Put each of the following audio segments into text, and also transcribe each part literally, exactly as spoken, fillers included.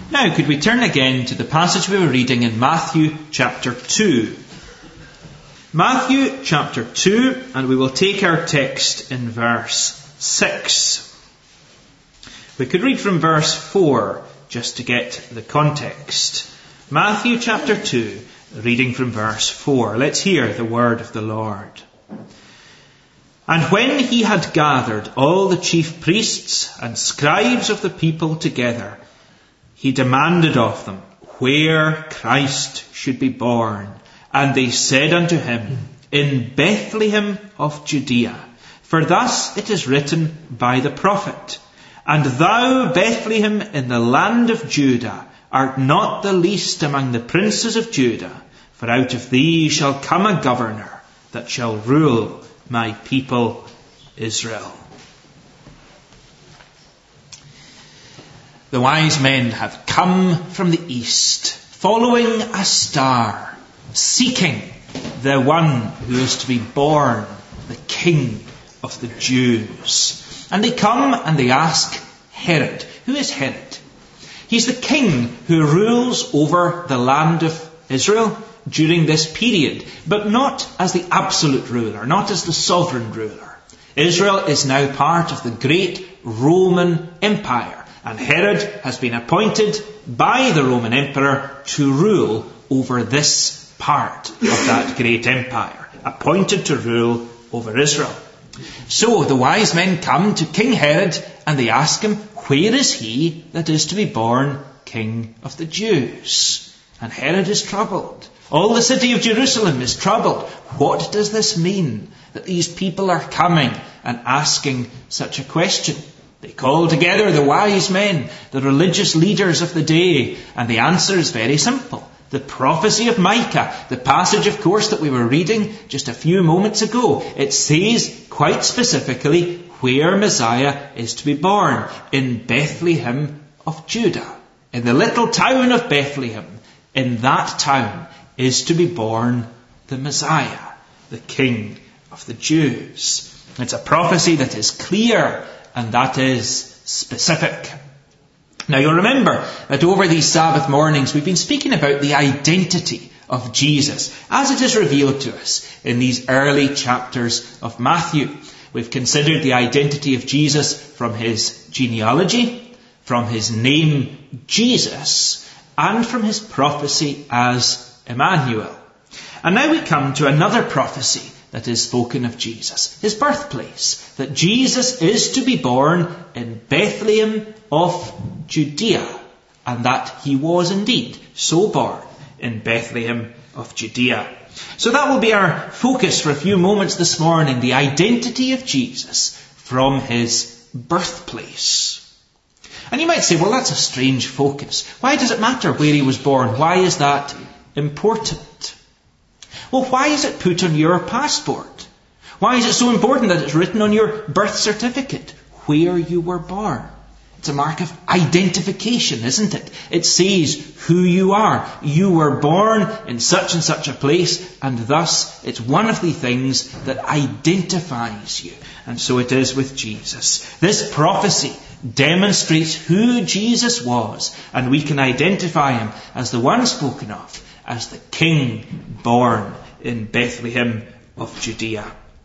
Now, could we turn again to the passage we were reading in Matthew chapter two. Matthew chapter two, and we will take our text in verse six. We could read from verse four just to get the context. Matthew chapter two, reading from verse four. Let's hear the word of the Lord. And when he had gathered all the chief priests and scribes of the people together, he demanded of them where Christ should be born. And they said unto him, In Bethlehem of Judea, for thus it is written by the prophet, And thou, Bethlehem, in the land of Judah, art not the least among the princes of Judah, for out of thee shall come a governor that shall rule my people Israel. The wise men had come from the east, following a star, seeking the one who is to be born, the King of the Jews. And they come and they ask Herod. Who is Herod? He's the king who rules over the land of Israel during this period, but not as the absolute ruler, not as the sovereign ruler. Israel is now part of the great Roman Empire. And Herod has been appointed by the Roman Emperor to rule over this part of that great empire, appointed to rule over Israel. So the wise men come to King Herod and they ask him, where is he that is to be born King of the Jews? And Herod is troubled. All the city of Jerusalem is troubled. What does this mean, that these people are coming and asking such a question? They call together the wise men, the religious leaders of the day, and the answer is very simple. The prophecy of Micah, the passage, of course, that we were reading just a few moments ago, it says quite specifically where Messiah is to be born, in Bethlehem of Judah. In the little town of Bethlehem, in that town is to be born the Messiah, the King of the Jews. It's a prophecy that is clear and that is specific. Now you'll remember that over these Sabbath mornings we've been speaking about the identity of Jesus as it is revealed to us in these early chapters of Matthew. We've considered the identity of Jesus from his genealogy, from his name Jesus, and from his prophecy as Emmanuel. And now we come to another prophecy that is spoken of Jesus, his birthplace, that Jesus is to be born in Bethlehem of Judea, and that he was indeed so born in Bethlehem of Judea. So that will be our focus for a few moments this morning, the identity of Jesus from his birthplace. And you might say, well, that's a strange focus. Why does it matter where he was born? Why is that important? Well, why is it put on your passport? Why is it so important that it's written on your birth certificate where you were born? It's a mark of identification, isn't it? It says who you are. You were born in such and such a place, and thus it's one of the things that identifies you. And so it is with Jesus. This prophecy demonstrates who Jesus was, and we can identify him as the one spoken of as the King born in Bethlehem of Judea.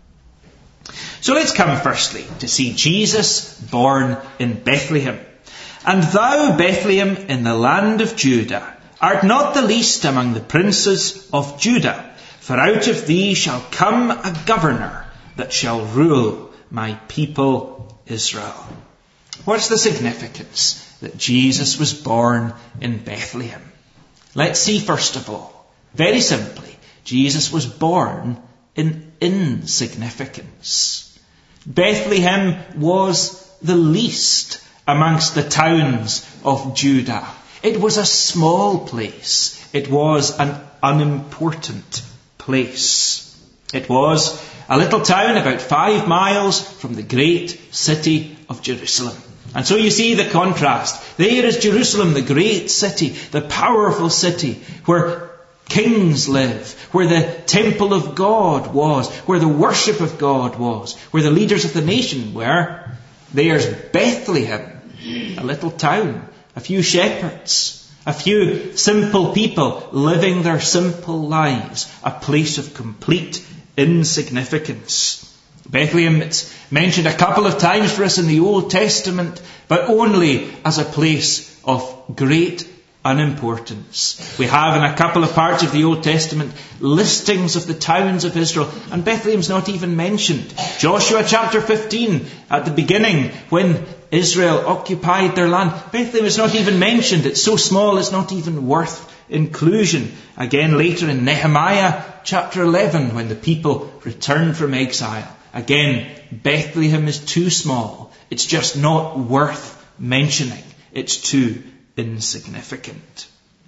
So let's come firstly to see Jesus born in Bethlehem. And thou, Bethlehem, in the land of Judah, art not the least among the princes of Judah, for out of thee shall come a governor that shall rule my people Israel. What's the significance that Jesus was born in Bethlehem? Let's see first of all, very simply, Jesus was born in insignificance. Bethlehem was the least amongst the towns of Judah. It was a small place. It was an unimportant place. It was a little town about five miles from the great city of Jerusalem. And so you see the contrast. There is Jerusalem, the great city, the powerful city, where kings live, where the temple of God was, where the worship of God was, where the leaders of the nation were. There's Bethlehem, a little town a few shepherds, a few simple people living their simple lives, a place of complete insignificance. Bethlehem, it's mentioned a couple of times for us in the Old Testament, but only as a place of great unimportance. We have in a couple of parts of the Old Testament listings of the towns of Israel, and Bethlehem's not even mentioned. Joshua chapter fifteen, at the beginning, when Israel occupied their land, Bethlehem is not even mentioned. It's so small it's not even worth inclusion. Again later in Nehemiah chapter eleven, when the people returned from exile, again Bethlehem is too small. It's just not worth mentioning. It's too insignificant.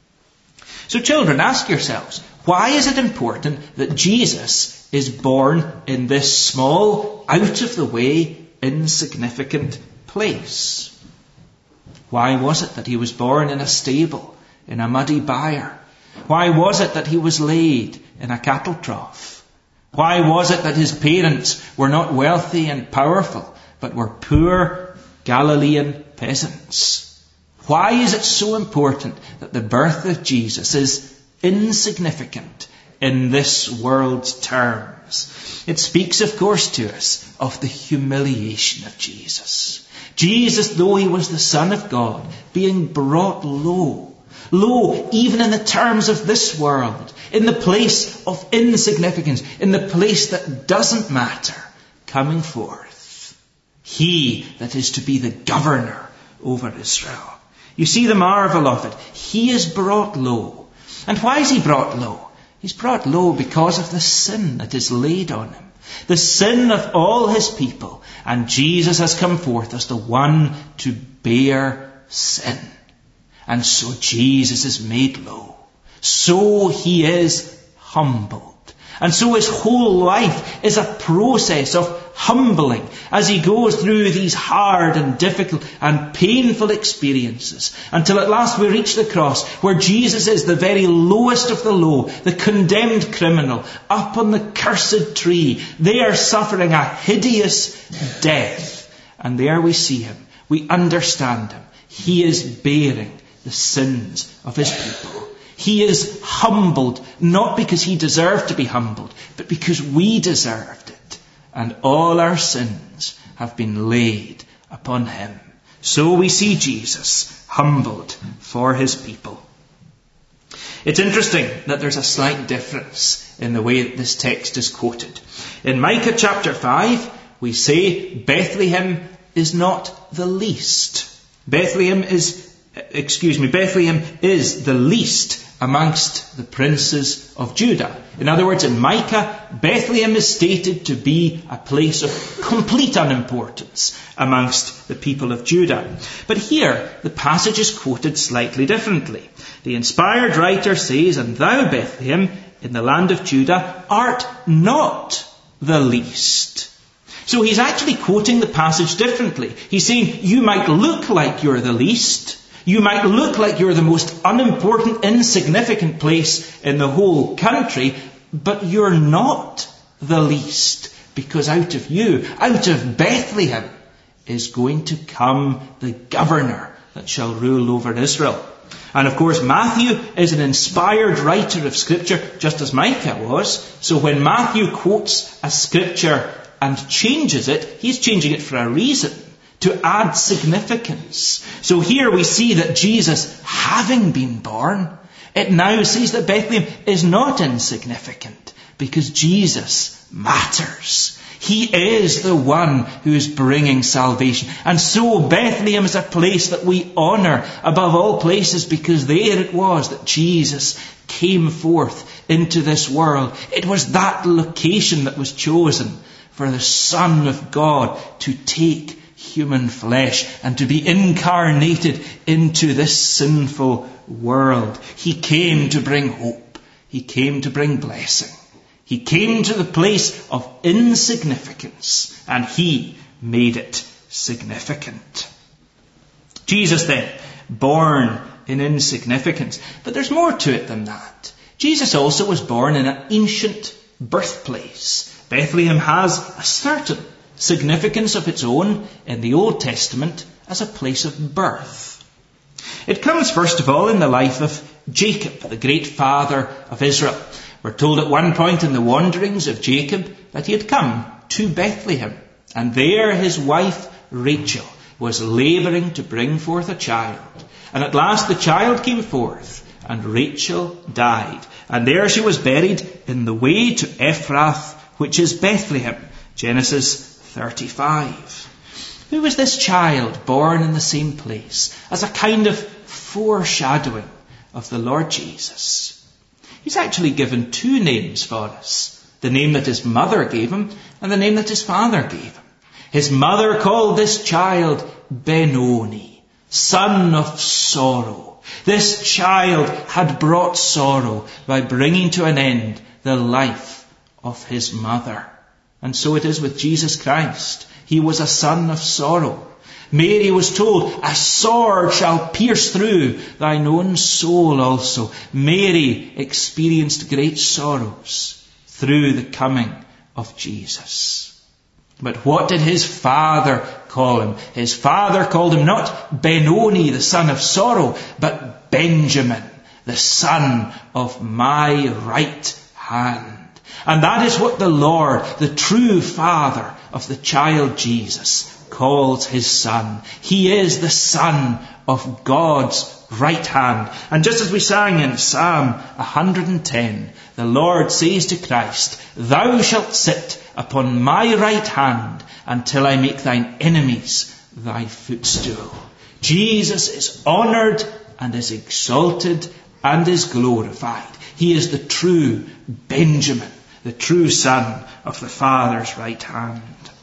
So children, ask yourselves, why is it important that Jesus is born in this small, out of the way, insignificant place? Why was it that he was born in a stable, in a muddy byre? Why was it that he was laid in a cattle trough? Why was it that his parents were not wealthy and powerful, but were poor Galilean peasants? Why is it so important that the birth of Jesus is insignificant in this world's terms? It speaks, of course, to us of the humiliation of Jesus. Jesus, though he was the Son of God, being brought low, low even in the terms of this world, in the place of insignificance, in the place that doesn't matter, coming forth. He that is to be the governor over Israel. You see the marvel of it. He is brought low. And why is he brought low? He's brought low because of the sin that is laid on him. The sin of all his people. And Jesus has come forth as the one to bear sin. And so Jesus is made low. So he is humbled. And so his whole life is a process of humbling as he goes through these hard and difficult and painful experiences until at last we reach the cross where Jesus is the very lowest of the low, the condemned criminal, up on the cursed tree, there suffering a hideous death. And there we see him. We understand him. He is bearing the sins of his people. He is humbled, not because he deserved to be humbled, but because we deserved it. And all our sins have been laid upon him. So we see Jesus humbled for his people. It's interesting that there's a slight difference in the way that this text is quoted. In Micah chapter five, we say Bethlehem is not the least. Bethlehem is, excuse me, Bethlehem is the least amongst the princes of Judah. In other words, in Micah, Bethlehem is stated to be a place of complete unimportance amongst the people of Judah. But here, the passage is quoted slightly differently. The inspired writer says, "And thou, Bethlehem, in the land of Judah, art not the least." So he's actually quoting the passage differently. He's saying, you might look like you're the least. You might look like you're the most unimportant, insignificant place in the whole country, but you're not the least, because out of you, out of Bethlehem, is going to come the governor that shall rule over Israel. And of course, Matthew is an inspired writer of Scripture, just as Micah was. So when Matthew quotes a Scripture and changes it, he's changing it for a reason, to add significance. So here we see that Jesus, having been born, it now says that Bethlehem is not insignificant, because Jesus matters. He is the one who is bringing salvation. And so Bethlehem is a place that we honour above all places, because there it was that Jesus came forth into this world. It was that location that was chosen for the Son of God to take human flesh and to be incarnated into this sinful world. He came to bring hope. He came to bring blessing. He came to the place of insignificance, and he made it significant. Jesus then, born in insignificance. But there's more to it than that. Jesus also was born in an ancient birthplace. Bethlehem has a certain significance of its own in the Old Testament as a place of birth. It comes first of all in the life of Jacob, the great father of Israel. We're told at one point in the wanderings of Jacob that he had come to Bethlehem, and there his wife Rachel was labouring to bring forth a child. And at last the child came forth, and Rachel died. And there she was buried in the way to Ephrath, which is Bethlehem. Genesis thirty-five. Who was this child born in the same place as a kind of foreshadowing of the Lord Jesus? He's actually given two names for us. The name that his mother gave him and the name that his father gave him. His mother called this child Benoni, son of sorrow. This child had brought sorrow by bringing to an end the life of his mother. And so it is with Jesus Christ. He was a son of sorrow. Mary was told, a sword shall pierce through thine own soul also. Mary experienced great sorrows through the coming of Jesus. But what did his father call him? His father called him not Benoni, the son of sorrow, but Benjamin, the son of my right hand. And that is what the Lord, the true Father of the child Jesus, calls his son. He is the son of God's right hand. And just as we sang in Psalm one hundred ten, the Lord says to Christ, thou shalt sit upon my right hand until I make thine enemies thy footstool. Jesus is honoured and is exalted and is glorified. He is the true Benjamin, the true son of the Father's right hand.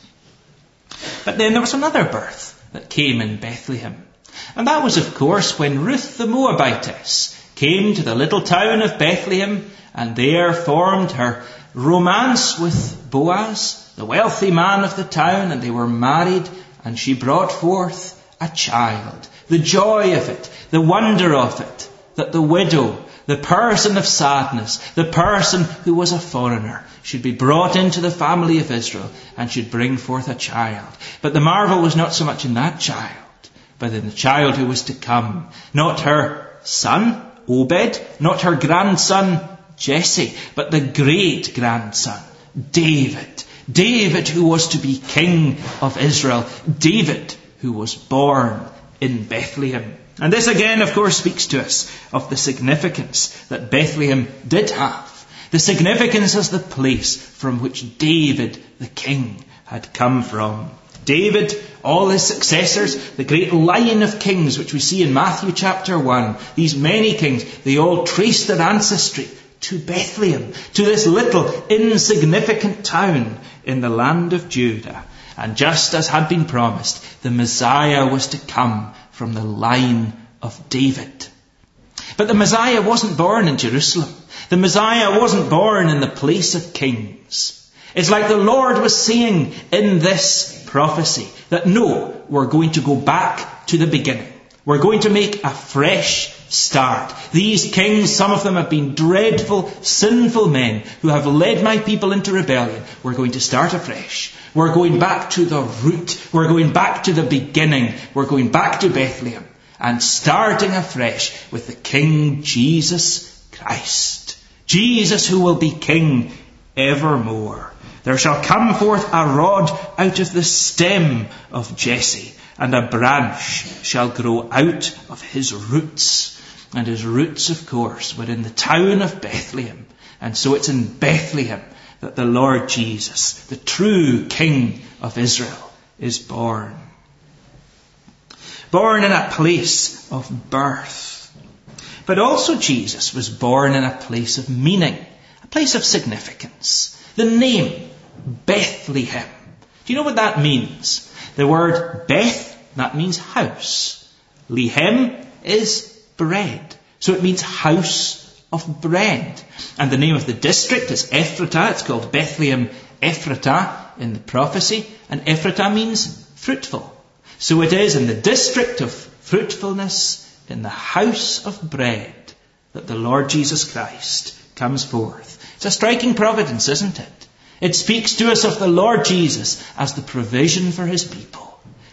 But then there was another birth that came in Bethlehem. And that was, of course, when Ruth the Moabitess came to the little town of Bethlehem and there formed her romance with Boaz, the wealthy man of the town, and they were married, and she brought forth a child. The joy of it, the wonder of it, that the widow, the person of sadness, the person who was a foreigner, should be brought into the family of Israel and should bring forth a child. But the marvel was not so much in that child, but in the child who was to come. Not her son, Obed, not her grandson, Jesse, but the great grandson, David. David who was to be king of Israel. David who was born in Bethlehem. And this again, of course, speaks to us of the significance that Bethlehem did have. The significance as the place from which David, the king, had come from. David, all his successors, the great line of kings which we see in Matthew chapter one, these many kings, they all traced their ancestry to Bethlehem, to this little insignificant town in the land of Judah. And just as had been promised, the Messiah was to come from the line of David. But the Messiah wasn't born in Jerusalem. The Messiah wasn't born in the place of kings. It's like the Lord was saying in this prophecy that no, we're going to go back to the beginning. We're going to make a fresh start. These kings, some of them have been dreadful, sinful men who have led my people into rebellion. We're going to start afresh. We're going back to the root. We're going back to the beginning. We're going back to Bethlehem and starting afresh with the King Jesus Christ. Jesus who will be King evermore. There shall come forth a rod out of the stem of Jesse, and a branch shall grow out of his roots. And his roots, of course, were in the town of Bethlehem. And so it's in Bethlehem that the Lord Jesus, the true King of Israel, is born. Born in a place of birth. But also Jesus was born in a place of meaning, a place of significance. The name, Bethlehem. Do you know what that means? The word Beth, that means house. Lehem is bread. So it means house of bread. And the name of the district is Ephratah. It's called Bethlehem Ephratah in the prophecy. And Ephratah means fruitful. So it is in the district of fruitfulness, in the house of bread, that the Lord Jesus Christ comes forth. It's a striking providence, isn't it? It speaks to us of the Lord Jesus as the provision for his people.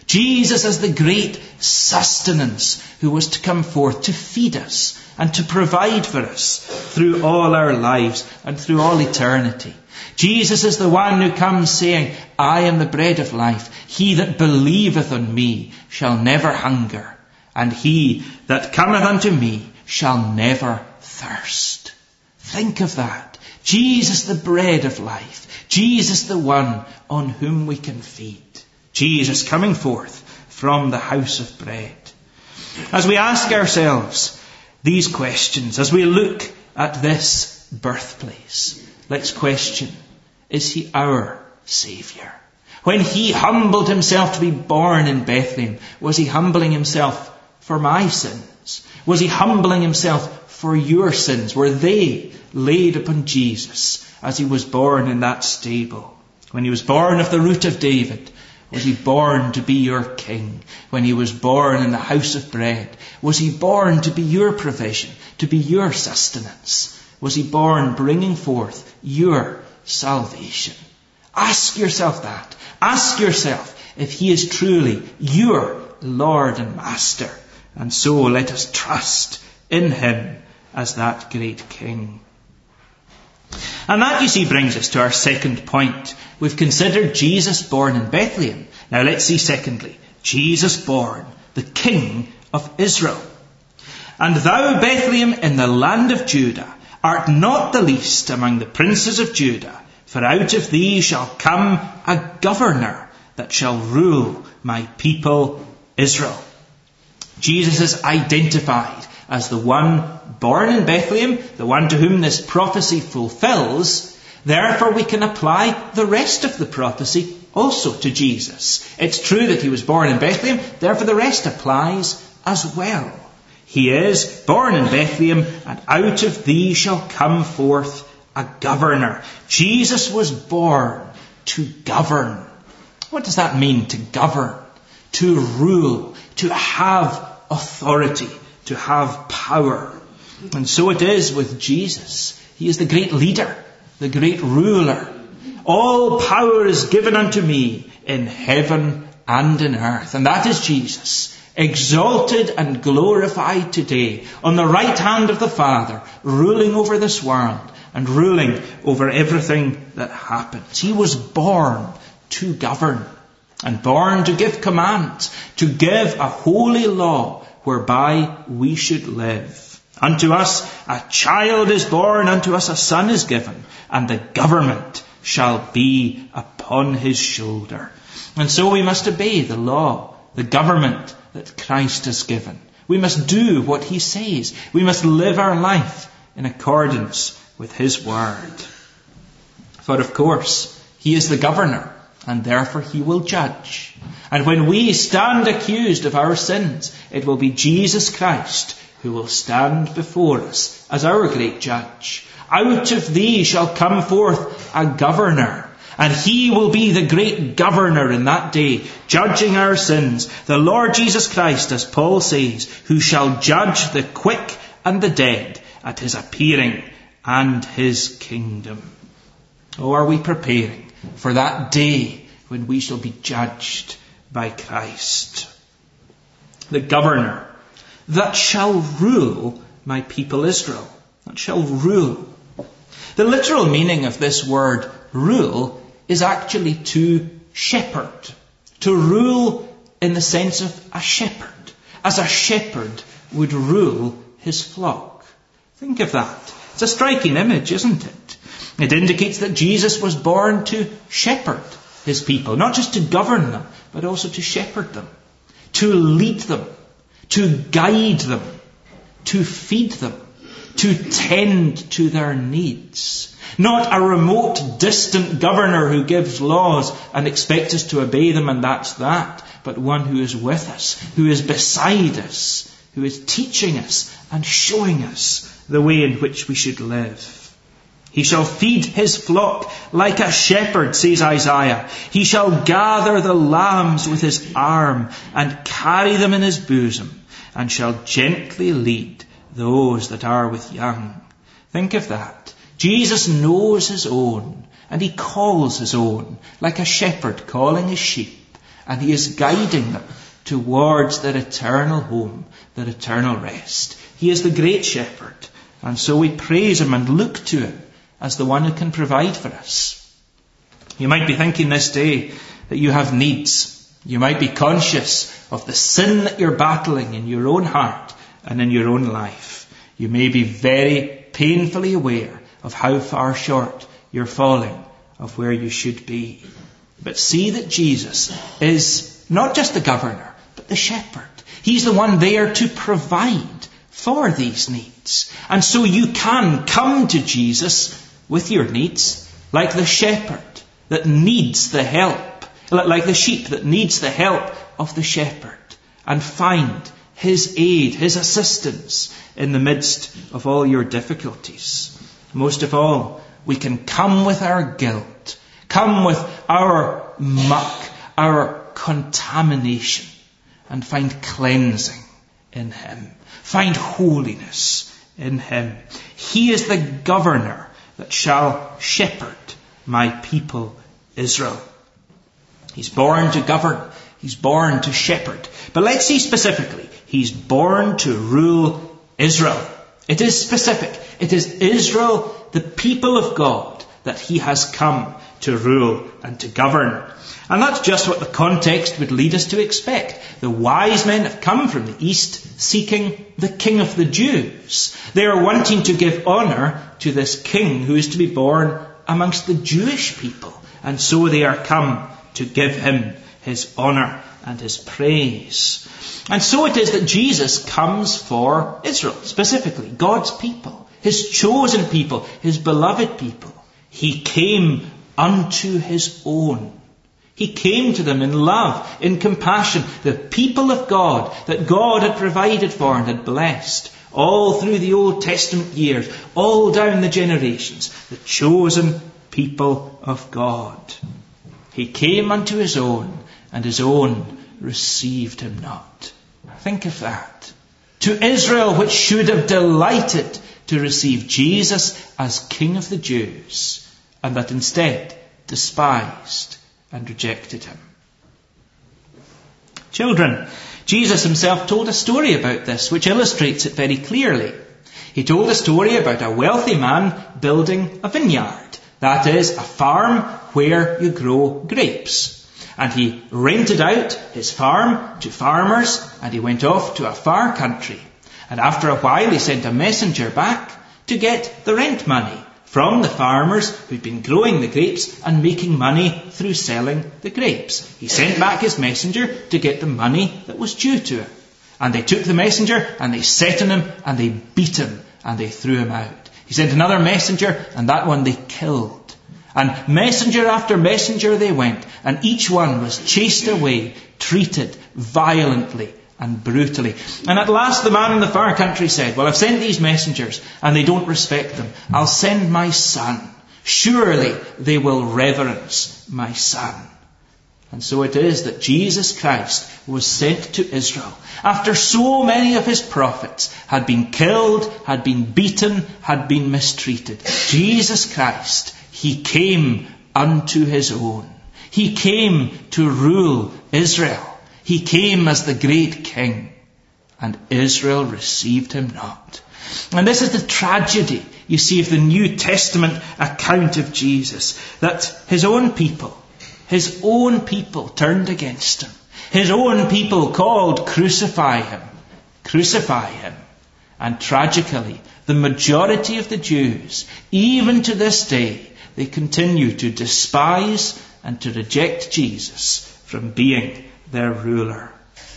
Jesus as the great sustenance who was to come forth to feed us and to provide for us through all our lives and through all eternity. Jesus is the one who comes saying, I am the bread of life. He that believeth on me shall never hunger, and he that cometh unto me shall never thirst. Think of that. Jesus the bread of life. Jesus the one on whom we can feed. Jesus coming forth from the house of bread. As we ask ourselves these questions, as we look at this birthplace, let's question, is he our Saviour? When he humbled himself to be born in Bethlehem, was he humbling himself for my sins? Was he humbling himself for your sins? Were they laid upon Jesus as he was born in that stable? When he was born of the root of David, was he born to be your king? When he was born in the house of bread, was he born to be your provision, to be your sustenance? Was he born bringing forth your salvation? Ask yourself that. Ask yourself if he is truly your Lord and Master. And so let us trust in him as that great King. And that, you see, brings us to our second point. We've considered Jesus born in Bethlehem. Now let's see secondly, Jesus born, the King of Israel. And thou, Bethlehem, in the land of Judah, art not the least among the princes of Judah, for out of thee shall come a governor that shall rule my people Israel. Jesus is identified as the one born in Bethlehem, the one to whom this prophecy fulfills. Therefore we can apply the rest of the prophecy also to Jesus. It's true that he was born in Bethlehem, therefore the rest applies as well. He is born in Bethlehem, and out of thee shall come forth a governor. Jesus was born to govern. What does that mean, to govern? To rule, to have authority, to have power. And so it is with Jesus. He is the great leader, the great ruler. All power is given unto me in heaven and in earth. And that is Jesus, exalted and glorified today on the right hand of the Father, ruling over this world and ruling over everything that happens. He was born to govern and born to give commands, to give a holy law whereby we should live. Unto us a child is born, unto us a son is given, and the government shall be upon his shoulder. And so we must obey the law, the government that Christ has given. We must do what he says. We must live our life in accordance with his word. For of course, he is the governor, and therefore he will judge. And when we stand accused of our sins, it will be Jesus Christ who will stand before us as our great judge. Out of thee shall come forth a governor, and he will be the great governor in that day, judging our sins. The Lord Jesus Christ, as Paul says, who shall judge the quick and the dead at his appearing and his kingdom. Oh, are we preparing for that day when we shall be judged by Christ? The governor that shall rule my people Israel. That shall rule. The literal meaning of this word rule is actually to shepherd. To rule in the sense of a shepherd. As a shepherd would rule his flock. Think of that. It's a striking image, isn't it? It indicates that Jesus was born to shepherd his people. Not just to govern them, but also to shepherd them. To lead them. To guide them. To feed them. To tend to their needs. Not a remote, distant governor who gives laws and expects us to obey them and that's that. But one who is with us, who is beside us, who is teaching us and showing us the way in which we should live. He shall feed his flock like a shepherd, says Isaiah. He shall gather the lambs with his arm and carry them in his bosom, and shall gently lead those that are with young. Think of that. Jesus knows his own, and he calls his own, like a shepherd calling his sheep, And he is guiding them towards their eternal home, their eternal rest. He is the great shepherd. And so we praise him and look to him as the one who can provide for us. You might be thinking this day that you have needs. You might be conscious of the sin that you're battling in your own heart and in your own life. You may be very painfully aware of how far short you're falling of where you should be. But see that Jesus is not just the governor, but the shepherd. He's the one there to provide for these needs. And so you can come to Jesus with your needs, like the shepherd that needs the help, like the sheep that needs the help of the shepherd, and find his aid, his assistance in the midst of all your difficulties. Most of all, we can come with our guilt, come with our muck, our contamination, and find cleansing in him, find holiness in him. He is the governor that shall shepherd my people Israel. He's born to govern. He's born to shepherd. But let's see specifically, he's born to rule Israel. It is specific. It is Israel, the people of God, that he has come to rule and to govern. And that's just what the context would lead us to expect. The wise men have come from the east seeking the King of the Jews. They are wanting to give honour to this king who is to be born amongst the Jewish people. And so they are come to give him his honour and his praise. And so it is that Jesus comes for Israel, specifically God's people, his chosen people, his beloved people. He came unto his own. He came to them in love, in compassion, the people of God that God had provided for and had blessed all through the Old Testament years, all down the generations, the chosen people of God. He came unto his own, and his own received him not. Think of that. To Israel, which should have delighted to receive Jesus as King of the Jews, and that instead despised and rejected him. Children, Jesus himself told a story about this, which illustrates it very clearly. He told a story about a wealthy man building a vineyard. That is, a farm where you grow grapes. And he rented out his farm to farmers, and he went off to a far country. And after a while he sent a messenger back to get the rent money from the farmers who'd been growing the grapes and making money through selling the grapes. He sent back his messenger to get the money that was due to him. And they took the messenger and they set on him and they beat him and they threw him out. He sent another messenger, and that one they killed. And messenger after messenger they went, and each one was chased away, treated violently and brutally. And at last the man in the far country said, well, I've sent these messengers and they don't respect them. I'll send my son. Surely they will reverence my son. And so it is that Jesus Christ was sent to Israel after so many of his prophets had been killed, had been beaten, had been mistreated. Jesus Christ, he came unto his own. He came to rule Israel. He came as the great king, and Israel received him not. And this is the tragedy, you see, of the New Testament account of Jesus, that his own people, his own people turned against him. His own people called, crucify him, crucify him. And tragically, the majority of the Jews, even to this day, they continue to despise and to reject Jesus from being their ruler.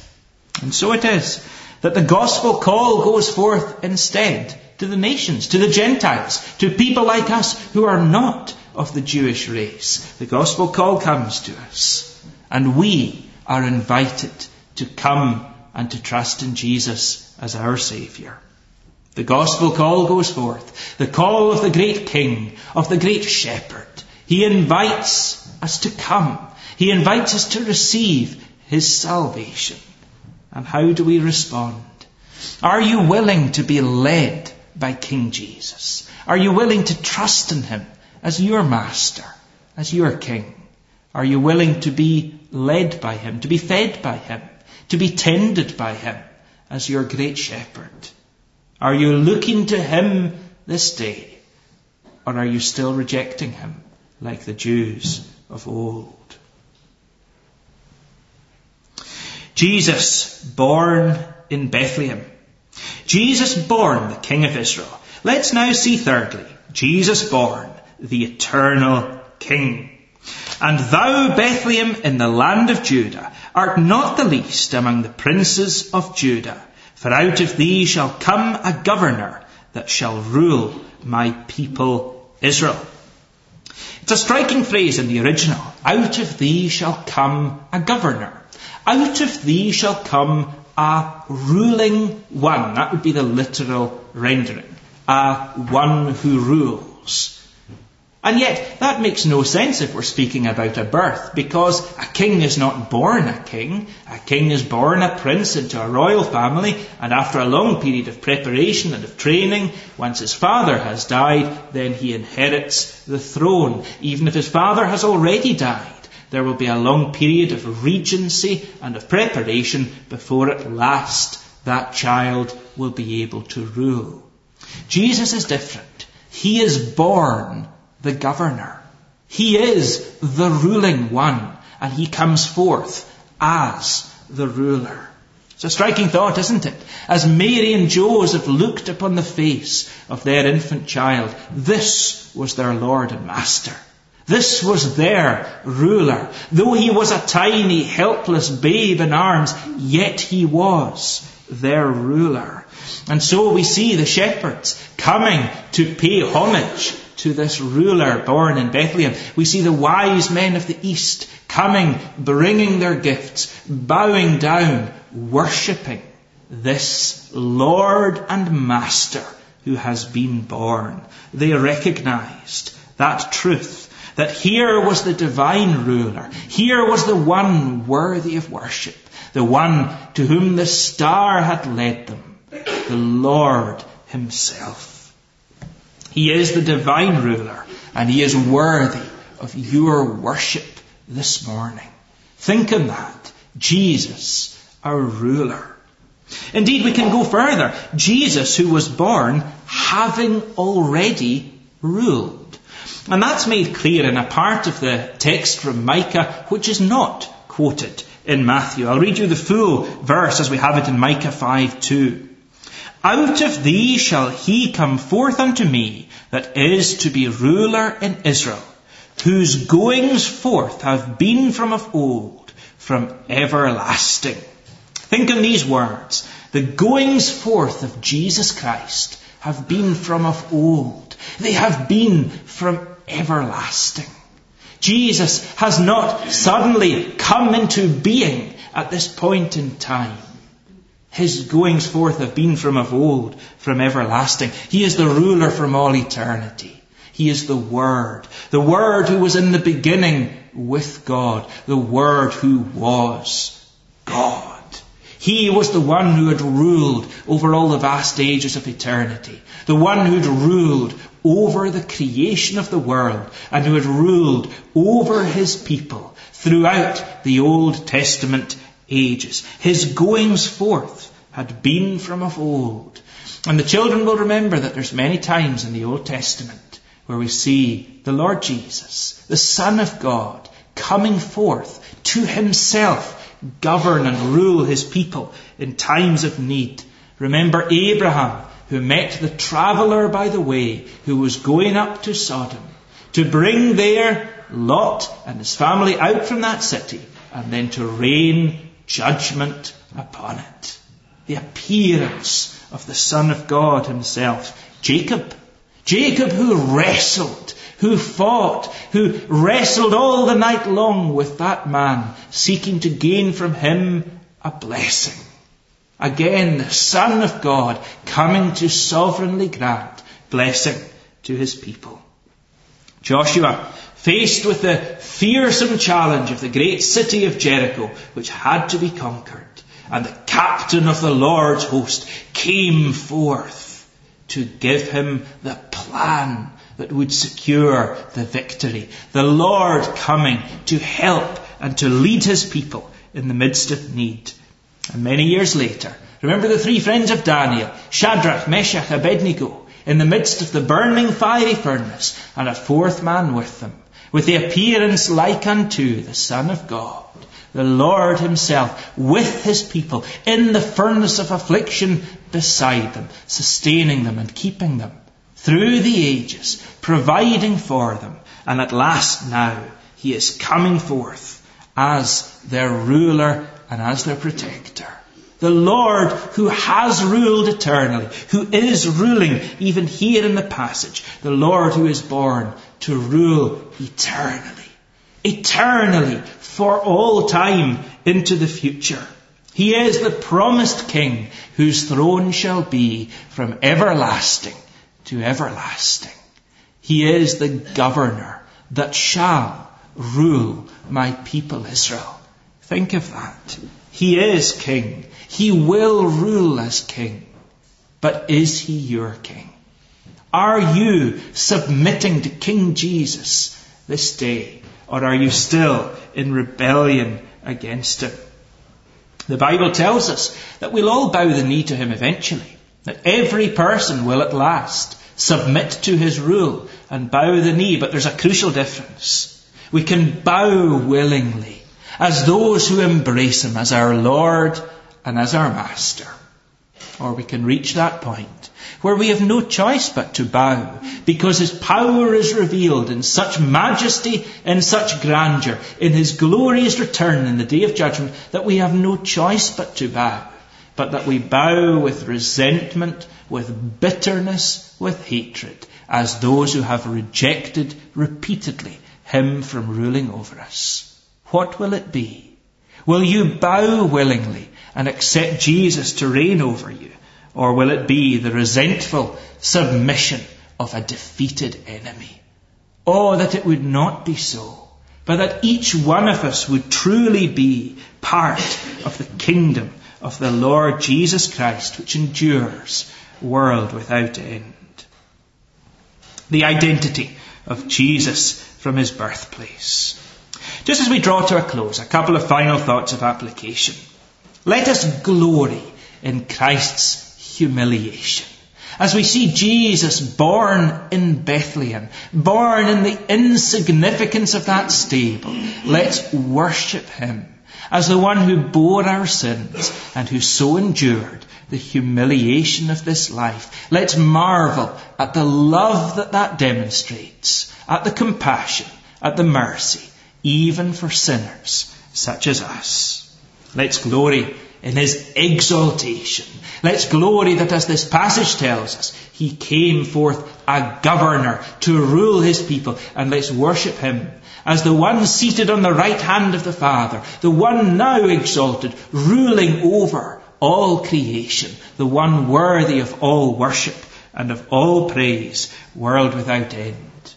And so it is that the gospel call goes forth instead to the nations, to the Gentiles, to people like us who are not of the Jewish race. The gospel call comes to us, and we are invited to come and to trust in Jesus as our Saviour. The gospel call goes forth, the call of the great King, of the great Shepherd. He invites us to come. He invites us to receive his salvation. And how do we respond? Are you willing to be led by King Jesus? Are you willing to trust in him as your master, as your king? Are you willing to be led by him, to be fed by him, to be tended by him as your great shepherd? Are you looking to him this day, or are you still rejecting him like the Jews of old? Jesus born in Bethlehem. Jesus born, the King of Israel. Let's now see thirdly, Jesus born, the eternal King. And thou, Bethlehem, in the land of Judah, art not the least among the princes of Judah, for out of thee shall come a governor that shall rule my people Israel. It's a striking phrase in the original. Out of thee shall come a governor. Out of thee shall come a ruling one. That would be the literal rendering. A one who rules. And yet, that makes no sense if we're speaking about a birth, because a king is not born a king. A king is born a prince into a royal family, and after a long period of preparation and of training, once his father has died, then he inherits the throne. Even if his father has already died, there will be a long period of regency and of preparation before at last that child will be able to rule. Jesus is different. He is born the governor. He is the ruling one, and he comes forth as the ruler. It's a striking thought, isn't it? As Mary and Joseph looked upon the face of their infant child, this was their Lord and Master. This was their ruler. Though he was a tiny, helpless babe in arms, yet he was their ruler. And so we see the shepherds coming to pay homage to this ruler born in Bethlehem. We see the wise men of the East coming, bringing their gifts, bowing down, worshipping this Lord and Master who has been born. They recognized that truth, that here was the divine ruler. Here was the one worthy of worship, the one to whom the star had led them, the Lord himself. He is the divine ruler, and he is worthy of your worship this morning. Think on that. Jesus, our ruler. Indeed, we can go further. Jesus, who was born, having already ruled. And that's made clear in a part of the text from Micah, which is not quoted in Matthew. I'll read you the full verse as we have it in Micah five two. Out of thee shall he come forth unto me, that is to be ruler in Israel, whose goings forth have been from of old, from everlasting. Think on these words. The goings forth of Jesus Christ have been from of old. They have been from everlasting. Jesus has not suddenly come into being at this point in time. His goings forth have been from of old, from everlasting. He is the ruler from all eternity. He is the Word. The Word who was in the beginning with God. The Word who was God. He was the one who had ruled over all the vast ages of eternity. The one who had ruled over the creation of the world, and who had ruled over his people throughout the Old Testament ages. His goings forth had been from of old. And the children will remember that there's many times in the Old Testament where we see the Lord Jesus, the Son of God, coming forth to himself, govern and rule his people in times of need. Remember Abraham, who met the traveller by the way, who was going up to Sodom, to bring there Lot and his family out from that city, and then to rain judgment upon it. The appearance of the Son of God himself. Jacob. Jacob who wrestled, who fought, who wrestled all the night long with that man, seeking to gain from him a blessing. Again, the Son of God coming to sovereignly grant blessing to his people. Joshua, faced with the fearsome challenge of the great city of Jericho, which had to be conquered, and the captain of the Lord's host came forth to give him the plan that would secure the victory. The Lord coming to help and to lead his people in the midst of need. And many years later, remember the three friends of Daniel, Shadrach, Meshach, Abednego, in the midst of the burning fiery furnace, and a fourth man with them, with the appearance like unto the Son of God, the Lord himself, with his people, in the furnace of affliction beside them, sustaining them and keeping them through the ages, providing for them. And at last now, he is coming forth as their ruler and as their protector. The Lord who has ruled eternally, who is ruling even here in the passage. The Lord who is born to rule eternally. Eternally, for all time into the future. He is the promised King whose throne shall be from everlasting to everlasting. He is the governor that shall rule my people Israel. Think of that. He is King. He will rule as King. But is he your King? Are you submitting to King Jesus this day? Or are you still in rebellion against him? The Bible tells us that we'll all bow the knee to him eventually. That every person will at last submit to his rule and bow the knee. But there's a crucial difference. We can bow willingly as those who embrace him as our Lord and as our Master. Or we can reach that point where we have no choice but to bow, because his power is revealed in such majesty, in such grandeur, in his glorious return in the day of judgment, that we have no choice but to bow. But that we bow with resentment, with bitterness, with hatred, as those who have rejected repeatedly him from ruling over us. What will it be? Will you bow willingly and accept Jesus to reign over you? Or will it be the resentful submission of a defeated enemy? Oh, that it would not be so, but that each one of us would truly be part of the kingdom of the Lord Jesus Christ, which endures world without end. The identity of Jesus from his birthplace. Just as we draw to a close, a couple of final thoughts of application. Let us glory in Christ's humiliation. As we see Jesus born in Bethlehem, born in the insignificance of that stable, let's worship him as the one who bore our sins and who so endured the humiliation of this life. Let's marvel at the love that that demonstrates, at the compassion, at the mercy, even for sinners such as us. Let's glory in his exaltation. Let's glory that, as this passage tells us, he came forth a governor to rule his people. And let's worship him as the one seated on the right hand of the Father, the one now exalted, ruling over all creation, the one worthy of all worship and of all praise, world without end.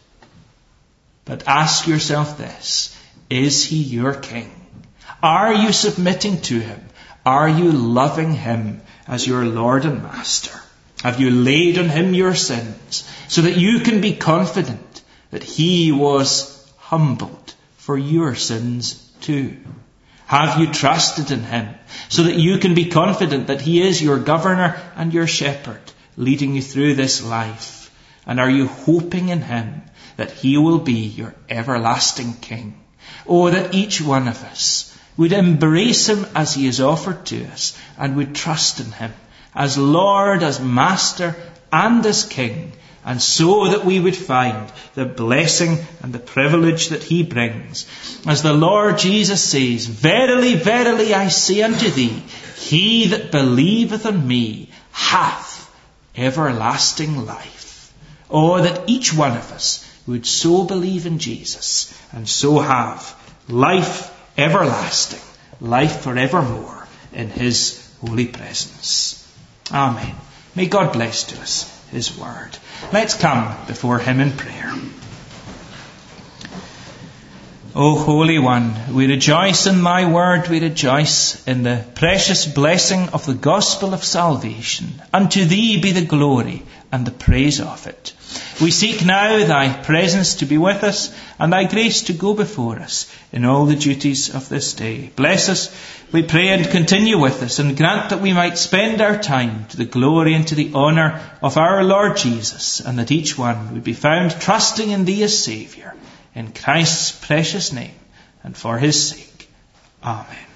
But ask yourself this: is he your King? Are you submitting to him? Are you loving him as your Lord and Master? Have you laid on him your sins so that you can be confident that he was humbled for your sins too? Have you trusted in him so that you can be confident that he is your governor and your shepherd, leading you through this life? And are you hoping in him that he will be your everlasting King? Oh, that each one of us would embrace him as he is offered to us, and would trust in him as Lord, as Master, and as King, and so that we would find the blessing and the privilege that he brings. As the Lord Jesus says, "Verily, verily, I say unto thee, he that believeth on me hath everlasting life." Oh, that each one of us would so believe in Jesus, and so have life everlasting, life forevermore in his holy presence. Amen. May God bless to us his word. Let's come before him in prayer. O Holy One, we rejoice in thy word, we rejoice in the precious blessing of the gospel of salvation. Unto thee be the glory and the praise of it. We seek now thy presence to be with us and thy grace to go before us in all the duties of this day. Bless us, we pray, and continue with us, and grant that we might spend our time to the glory and to the honour of our Lord Jesus, and that each one would be found trusting in thee as Saviour. In Christ's precious name and for his sake. Amen.